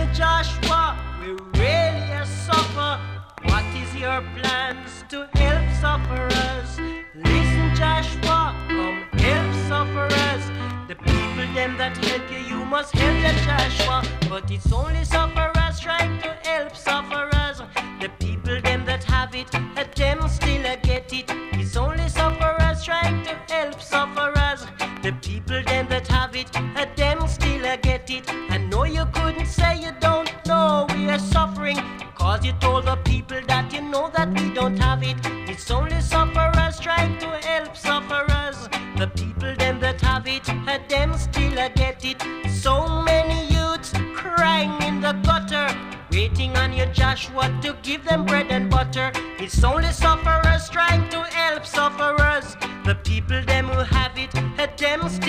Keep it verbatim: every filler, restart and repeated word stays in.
me, Joshua, we really a suffer. What is your plans to help sufferers? Listen, Joshua, come help sufferers. The people them that help you, you must help them, Joshua. But it's only sufferers trying to help sufferers. The people them that have it, at them still a get it. It's only sufferers trying to help sufferers. The people them that have it, at them still a get it. I know you couldn't say you don't know we are suffering, cause you told the people that you know that we don't have it. It's only sufferers trying to help sufferers. The people them that have it, at them still a get it. So many youths crying in the gutter, waiting on you, Joshua, to give them bread and butter. It's only sufferers trying to help sufferers. The people them who have it, at them still